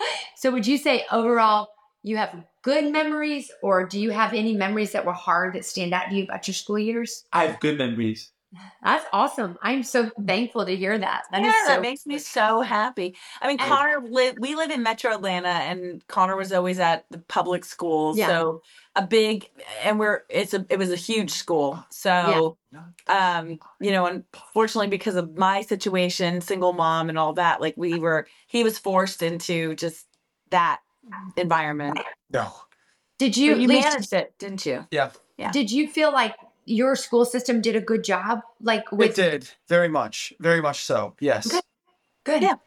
So would you say overall you have good memories, or do you have any memories that were hard that stand out to you about your school years? I have good memories. That's awesome. I'm so thankful to hear that. That yeah, is so that makes me so happy. I mean, And- Connor, li- we live in Metro Atlanta, and Connor was always at the public schools. Yeah. So a big, and we're it's a it was a huge school. So, um, you know, unfortunately, because of my situation, single mom and all that, like we were, he was forced into just that environment. No. Did you, But you at least- managed it, didn't you? Yeah, Yeah. Did you feel like your school system did a good job? Like with it did. Very much. Very much so. Yes. Good. good. Yeah.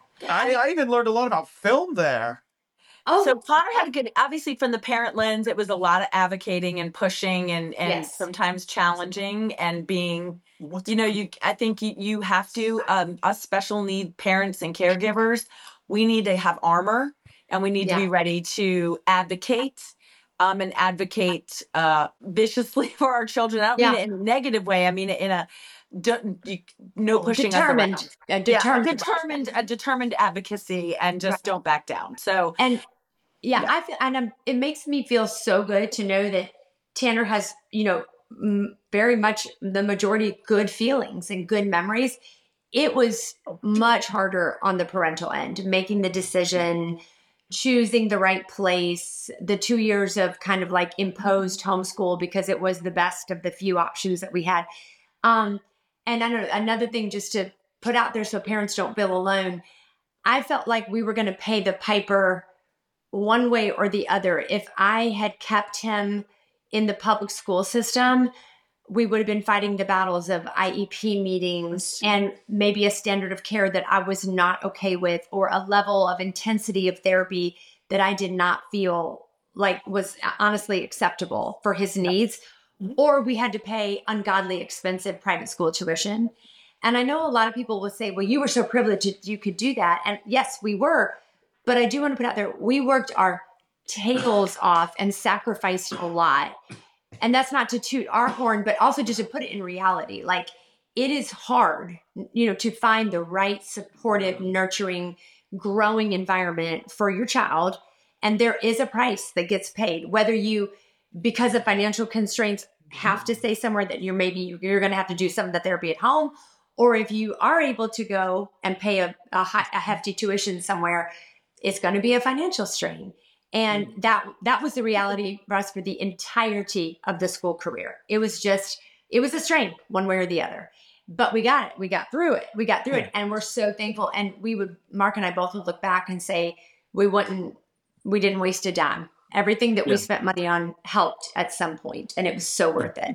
I, I even learned a lot about film there. Oh, So Connor had a good, obviously from the parent lens, it was a lot of advocating and pushing and, and Yes. sometimes challenging and being, What's you know, you, I think you, you have to, um, us special need parents and caregivers, we need to have armor and we need Yeah. to be ready to advocate, um, and advocate, uh, viciously for our children. I don't mean Yeah. it in a negative way. I mean it in a, don't, you, no pushing us around. determined, a Yeah, determined, a determined, a determined advocacy and just don't back down. So, and yeah, Yeah. I feel, and I'm, it makes me feel so good to know that Tanner has, you know, m- very much the majority good feelings and good memories. It was much harder on the parental end, making the decision, choosing the right place, the two years of kind of like imposed homeschool because it was the best of the few options that we had. Um, and I don't know, another thing just to put out there so parents don't feel alone, I felt like we were going to pay the piper one way or the other. If I had kept him in the public school system, we would have been fighting the battles of I E P meetings and maybe a standard of care that I was not okay with, or a level of intensity of therapy that I did not feel like was honestly acceptable for his needs. Or we had to pay ungodly expensive private school tuition. And I know a lot of people will say, well, you were so privileged that you could do that. And yes, we were. But I do want to put out there, we worked our tails off and sacrificed a lot. And that's not to toot our horn, but also just to put it in reality. Like, it is hard, you know, to find the right supportive, nurturing, growing environment for your child. And there is a price that gets paid, whether you, because of financial constraints, have to stay somewhere that you're maybe you're going to have to do some of the therapy at home, or if you are able to go and pay a, a, high, a hefty tuition somewhere, it's going to be a financial strain. And that that was the reality for us for the entirety of the school career. It was just, it was a strain one way or the other. But we got it. We got through it. We got through it. And we're so thankful. And we would, Mark and I both would look back and say, we wouldn't, we didn't waste a dime. Everything that we Yeah. spent money on helped at some point, and it was so worth it.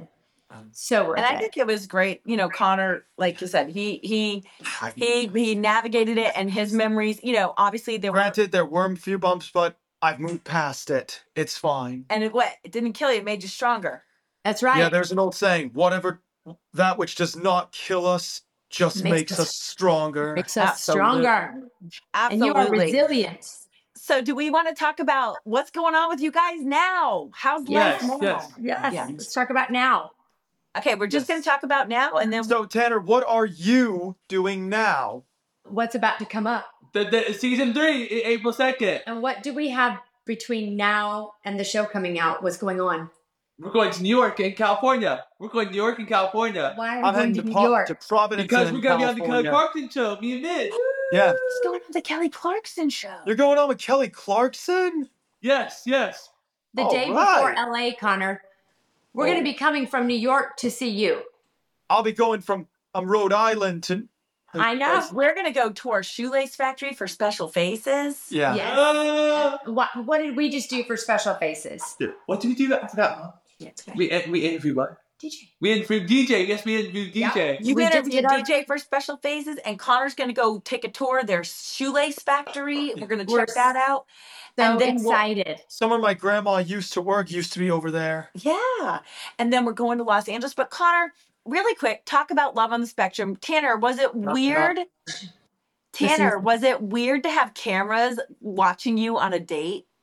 So worth and I it. think it was great. You know, Connor, like you said, he, he, he, he navigated it and his memories, you know, obviously there were, Granted, there were a few bumps, but I've moved past it. It's fine. and it what, it didn't kill you, it made you stronger. That's right. Yeah, there's an old saying, whatever, that which does not kill us just Makes makes, us- us stronger. Makes us Absolutely. stronger. And you are Absolutely. resilient. So do we want to talk about what's going on with you guys now? How's Yes, life now? yes. Yes. Yeah. Let's talk about now. Okay, we're just Yes. going to talk about now and then So, Tanner, what are you doing now? What's about to come up? The, the season three, A- April second. And what do we have between now and the show coming out? What's going on? We're going to New York and California. We're going to New York and California. Why are I'm we going heading to to, New Po- York? to Providence. Because in we're going to be on the Kelly California. Clarkson show, me and Mitch. Yeah. what's going on with the Kelly Clarkson show? You're going on with Kelly Clarkson? Yes, yes. The All day right. before L A, Connor. We're Oh. going to be coming from New York to see you. I'll be going from um, Rhode Island to. I know. We're going to go to our shoelace factory for special faces. Yeah. Yes. Uh, What, what did we just do for special faces? what did we do? I forgot. Huh? Yeah, it's okay. We we interviewed what? Did you? We interviewed D J. Yes, we interviewed D J. You We just interviewed did our- D J for special faces, and Connor's going to go take a tour of their shoelace factory. We're going to We're check that out. So And then we'll- excited. Somewhere my grandma used to work used to be over there. Yeah. And then we're going to Los Angeles. But Connor, really quick, talk about Love on the Spectrum. Tanner, was it Not- weird? Tanner, is- was it weird to have cameras watching you on a date?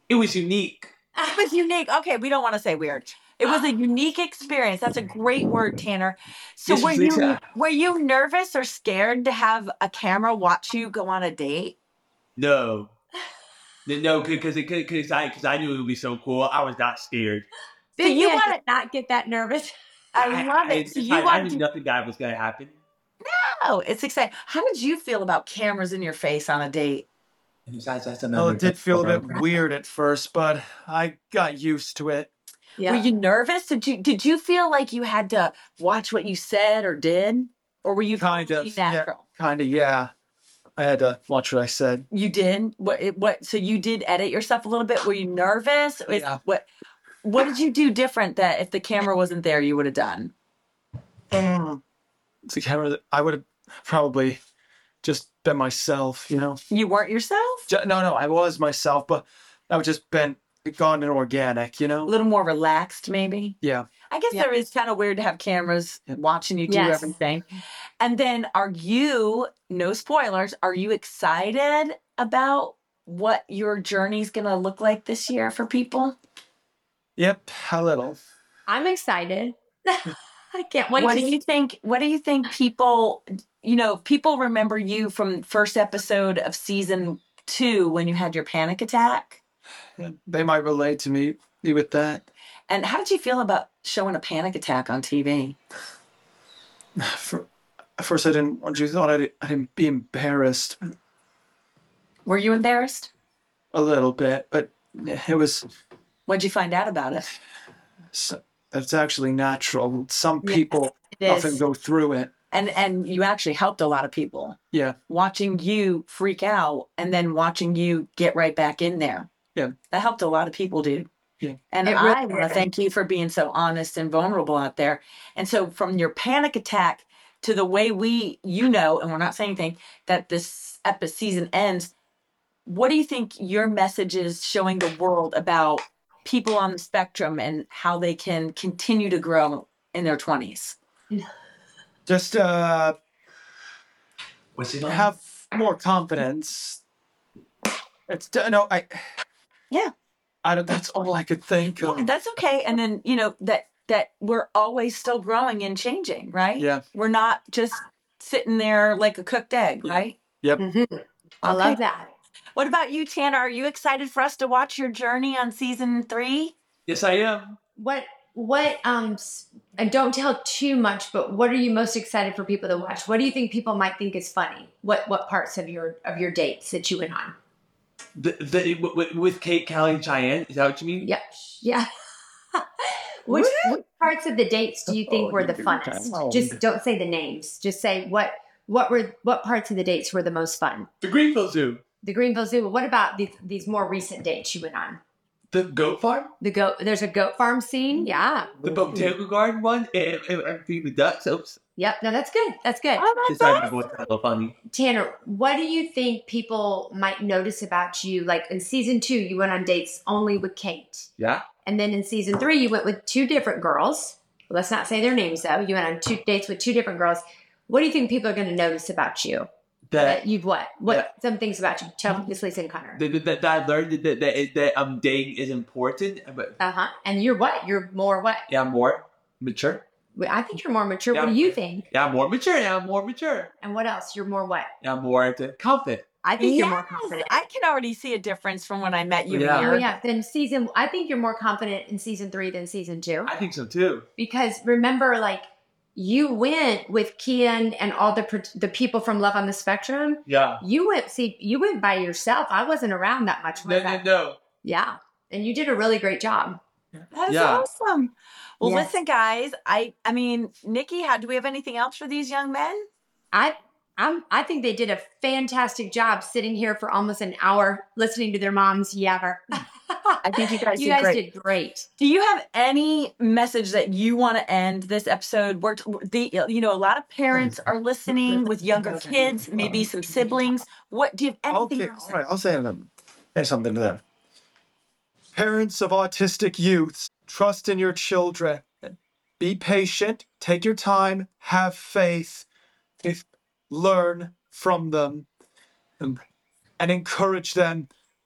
It was unique. It was unique. Okay, we don't want to say weird. It was a unique experience. That's a great word, Tanner. So Yes, were Lisa. you were you nervous or scared to have a camera watch you go on a date? No. No, because because I because I knew it would be so cool. I was not scared. So Big you man want did not get that nervous. I love it. So I, you I, I wanted knew to nothing bad was gonna happen. know. It's exciting. How did you feel about cameras in your face on a date? Well, it did feel a bit weird at first, but I got used to it. Yeah. Were you nervous? Did you did you feel like you had to watch what you said or did? Or were you Kind completely of, yeah. natural? Kind of, yeah. I had to watch what I said. You did? What it- what so you did edit yourself a little bit? Were you nervous? Is- Yeah. What what did you do different that if the camera wasn't there you would have done? Mm. It's a camera that I would have probably just been myself, you know? You weren't yourself? Ju- No, no, I was myself, but I would just been gone and organic, you A know? little more relaxed maybe? Yeah. I guess Yeah. there is kind of weird to have cameras watching you do Yes. everything. And then are you, no spoilers, are you excited about what your journey's going to look like this year for people? Yep, a little. I'm excited. I can't wait What to do see. you think? What do you think people, you know, people remember you from first episode of season two when you had your panic attack? They might relate to me with that. And how did you feel about showing a panic attack on T V? For, at first, I didn't. I just thought I'd, I'd be embarrassed Were you embarrassed? a little bit, but it was. What'd you find out about it? It's actually natural. Some people it often is. go through it. And and you actually helped a lot of people. Yeah. Watching you freak out and then watching you get right back in there. Yeah. That helped a lot of people, dude. Yeah. And It I really want to did. thank you for being so honest and vulnerable out there. And so from your panic attack to the way we, you know, and we're not saying anything, that this episode season ends, what do you think your message is showing the world about people on the spectrum and how they can continue to grow in their twenties? Just uh, What's it have more confidence. It's no, I. Yeah. I don't. That's all I could think Yeah, of. that's okay. And then, you know, that that we're always still growing and changing, right? Yeah. We're not just sitting there like a cooked egg, right? Yep. Mhm. I Okay. love that. What about you, Tanner? Are you excited for us to watch your journey on season three? Yes, I am. What what um s- and don't tell too much, but what are you most excited for people to watch? What do you think people might think is funny? What what parts of your of your dates that you went on? The, the, with, with Kate, Callie, and Cheyenne. Is that what you mean? Yep. Yeah. which, which parts of the dates do you think Oh, were the you funnest? don't. Just don't say the names. Just say what what were what parts of the dates were the most fun? The Greenville Zoo. The Greenville Zoo. What about these these more recent dates you went on? The goat farm. The goat. There's a goat farm scene. Yeah. The botanical garden one. And, and, and feed the ducks. Oops. Yep. No, that's good. That's good. Oh, This that's time was a little funny. Tanner, what do you think people might notice about you? Like in season two, you went on dates only with Kate. Yeah. And then in season three, you went with two different girls. Let's not say their names though. You went on two dates with two different girls. What do you think people are going to notice about you? That That you've what? What that- some things about you? Tell Miss Lisa and Connor. that, that, that I learned that that, that, that um dating is important, but Uh huh. And you're what? You're more what? yeah, I'm more mature. Well, I think you're more mature. Yeah. What do you think? Yeah, I'm more mature. Yeah, I'm more mature. And what else? You're more what? Yeah, I'm more confident. I think you're more Yes, confident. I can already see a difference from when I met you. Yeah. a year Oh ago. yeah. Then season. I think you're more confident in season three than season two. I think so too. Because remember, like you went with Kian and all the pro- the people from Love on the Spectrum. Yeah. You went see you went by yourself. I wasn't around that much. No, Was no, I? no. Yeah, and you did a really great job. That is Yeah. awesome. Well, Yes. listen, guys. I I mean, Nikki, how do we have anything else for these young men? I I'm I think they did a fantastic job sitting here for almost an hour listening to their moms yabber. I think you guys you did guys great. did great. Do you have any message that you want to end this episode? We're the you know a lot of parents are listening with younger kids, maybe some siblings. What do you have anything? Okay, else? all right. I'll say them. Say something to them. Parents of autistic youths, trust in your children. Be patient. Take your time. Have faith. If, learn from them, and, and encourage them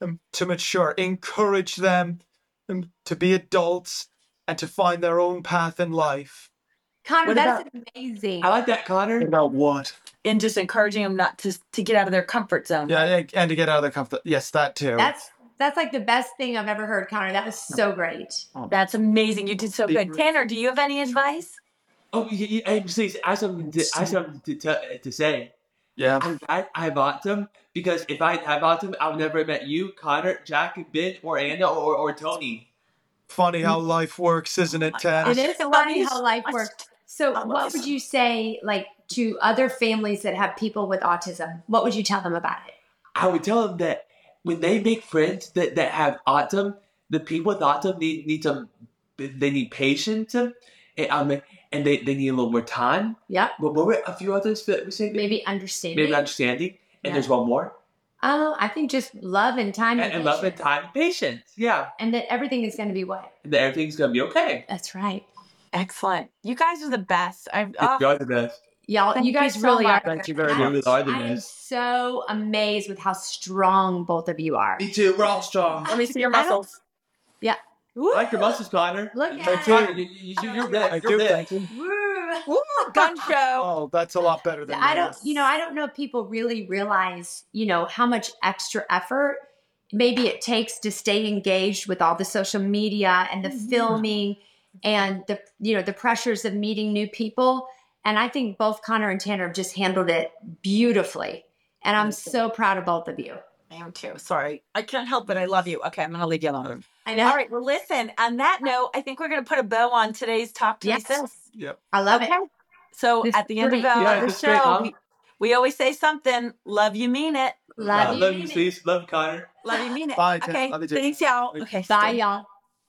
um, to mature. Encourage them um, to be adults and to find their own path in life. Connor, What that's about- amazing. I like that, Connor. About what? And just encouraging them not to to get out of their comfort zone. Yeah, and- and to get out of their comfort. Yes, that too. That's that's like the best thing I've ever heard, Connor. That was so great. That's amazing. You did so good. Tanner, do you have any advice? Oh, you, you, hey, please, I have something to, I have something to, to, to say. yeah. I'm glad I have autism because if I didn't have autism, I would never have met you, Connor, Jack, Ben, or Anna, or, or Tony. Funny how life works, isn't it, Tanner? It is I love funny you how so life much. works. So, I love what you would so you say, like, to other families that have people with autism? What would you tell them about it? I would tell them that when they make friends that, that have autism, the people with autism need, need some, they need patience, and, um, and they, they need a little more time. Yep. But what were a few others that we said? Maybe understanding. Maybe understanding. And Yeah. there's one more. Oh, I think just love and time And, and, and love and patience. time, patience. Yeah. And that everything is going to be what? And that everything's going to be okay. That's right. Excellent. You guys are the best. I'm oh, You're the best. Y'all, Thank you guys you so really much. are. Thank you very I- You really are the I am best. so amazed with how strong both of you are. Me too. We're all strong. let me see your I don't- muscles. Yeah. I like your muscles, Connor. Look Thank at you. Connor, you, you, you, you're red. Thank You're you, red. thank you. Woo. Woo, gun show. Oh, that's a lot better than I don't, this. you know, I don't know if people really realize, you know, how much extra effort maybe it takes to stay engaged with all the social media and the filming and the, you know, the pressures of meeting new people. And I think both Connor and Tanner have just handled it beautifully. And I'm so proud of both of you. I am too. Sorry. I can't help it. I love you. Okay, I'm going to leave you alone. I know. All right. Well, listen, on that note, I think we're going to put a bow on today's Talk to Yes. Me Sis. Yep. I love Okay. it. So This at the end of is uh, great. Yeah, the this is great, show, huh? we, we always say something, love you, mean it. Love I you. love you, sis. Love you, Connor. Love you, mean it. Bye, Jen. Okay. Love you too. Thanks, y'all. Bye. Okay. Bye, stay. y'all.